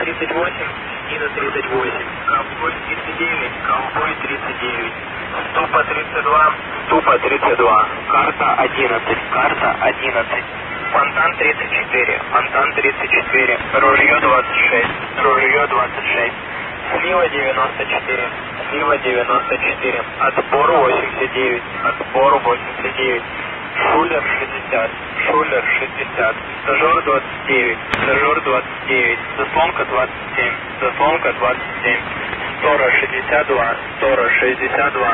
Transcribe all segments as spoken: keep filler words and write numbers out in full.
тридцать восемь, Нина тридцать восемь, Ковбой тридцать девять, Ковбой тридцать девять, Ступа тридцать два, Ступа тридцать два, карта одиннадцать, карта одиннадцать, Фонтан тридцать четыре, Фонтан тридцать четыре, Ружье двадцать шесть, Ружье двадцать шесть, Слива девяносто четыре, Слива девяносто четыре, Отпор восемьдесят девять, Отпор восемьдесят девять, Шулер шестьдесят, Шулер шестьдесят, Стажер двадцать девять, Стажер двадцать девять, Заслонка двадцать семь, Заслонка двадцать семь, Стора шестьдесят два, Стора шестьдесят два.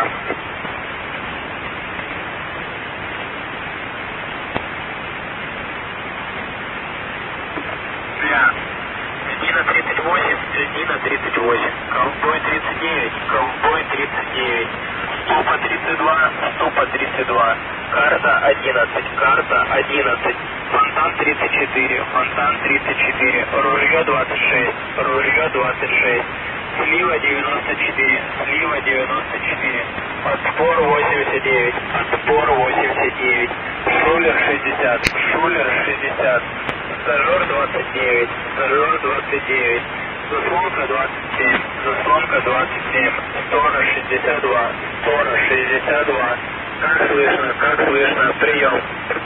Льдина тридцать восемь, Льдина тридцать восемь, Ковбой тридцать девять, Ковбой тридцать девять, Ступа тридцать два, Ступа тридцать два, карта одиннадцать, карта одиннадцать, Фонтан тридцать четыре, Фонтан тридцать четыре, Ружье двадцать шесть, Ружье двадцать шесть, Слива девяносто четыре, Слива девяносто четыре, Отпор восемьдесят девять, Отпор восемьдесят девять, Шулер шестьдесят, Шулер шестьдесят, Стажер двадцать девять, Стажер двадцать девять, Заслонка двадцать семь, Заслонка двадцать семь, Стора шестьдесят два, Стора шестьдесят два. Как слышно, как слышно, прием.